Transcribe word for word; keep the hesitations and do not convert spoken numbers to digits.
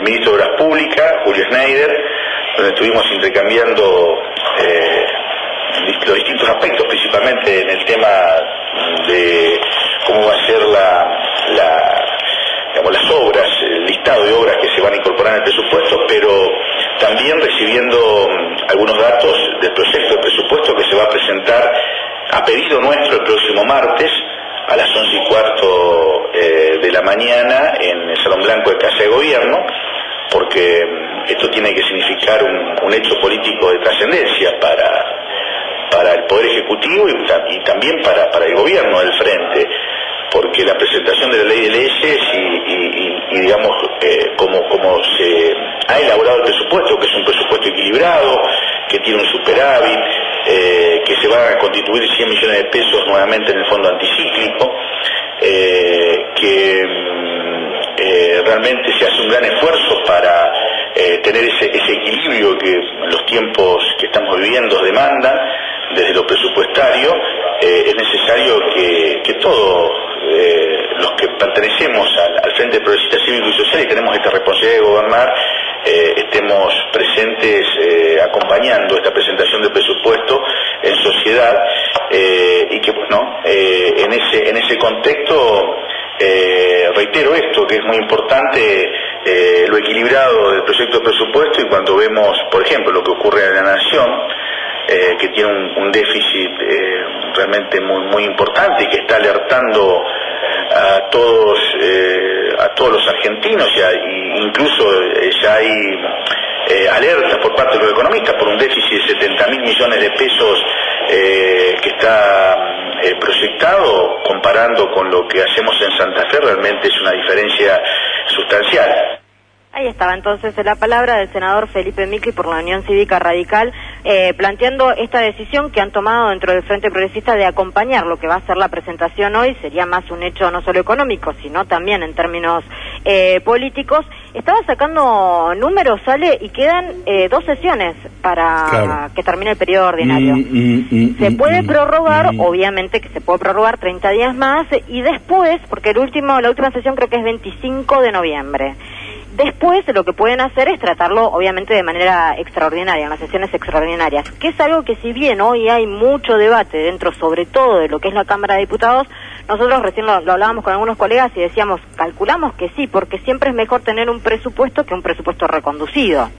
el ministro de Obras Públicas, Julio Schneider, donde estuvimos intercambiando eh, los distintos aspectos, principalmente en el tema de cómo va a ser la, la, digamos, las obras, el listado de obras que se van a incorporar en el presupuesto, pero también recibiendo algunos datos del proyecto de presupuesto que se va a presentar a pedido nuestro el próximo martes a las once y cuarto eh, de la mañana en el Salón Blanco de Casa de Gobierno, porque esto tiene que significar un, un hecho político de trascendencia para, para el Poder Ejecutivo y, y también para, para el Gobierno del Frente, porque la presentación de la ley de leyes y, y, y, y digamos, eh, como, como se ha elaborado el presupuesto, que es un presupuesto equilibrado, que tiene un superávit, eh, que se van a constituir cien millones de pesos nuevamente en el fondo anticíclico, eh, que eh, realmente se hace un gran esfuerzo para eh, tener ese, ese equilibrio que los tiempos que estamos viviendo demandan desde lo presupuestario. Eh, es necesario que, que todos eh, los que pertenecemos al, al Frente Progresista Cívico y Social y tenemos esta responsabilidad de gobernar, eh, estemos presentes eh, acompañando esta presentación del presupuesto en sociedad, eh, y que bueno, eh, en ese en ese contexto eh, reitero esto, que es muy importante eh, lo equilibrado del proyecto de presupuesto, y cuando vemos, por ejemplo, lo que ocurre en la Nación, Eh, que tiene un, un déficit eh, realmente muy muy importante y que está alertando a todos eh, a todos los argentinos, ya, y incluso eh, ya hay eh, alertas por parte de los economistas por un déficit de setenta mil millones de pesos eh, que está eh, proyectado. Comparando con lo que hacemos en Santa Fe, realmente es una diferencia sustancial. Ahí estaba entonces la palabra del senador Felipe Micli por la Unión Cívica Radical, eh, planteando esta decisión que han tomado dentro del Frente Progresista de acompañar lo que va a ser la presentación hoy. Sería más un hecho no solo económico, sino también en términos eh, políticos. Estaba sacando números, sale, y quedan eh, dos sesiones para claro. que termine el periodo ordinario. Mm, mm, mm, se puede mm, prorrogar, mm. obviamente que se puede prorrogar treinta días más, y después, porque el último la última sesión creo que es veinticinco de noviembre. Después lo que pueden hacer es tratarlo obviamente de manera extraordinaria, en las sesiones extraordinarias, que es algo que si bien hoy hay mucho debate dentro sobre todo de lo que es la Cámara de Diputados, nosotros recién lo, lo hablábamos con algunos colegas y decíamos, calculamos que sí, porque siempre es mejor tener un presupuesto que un presupuesto reconducido.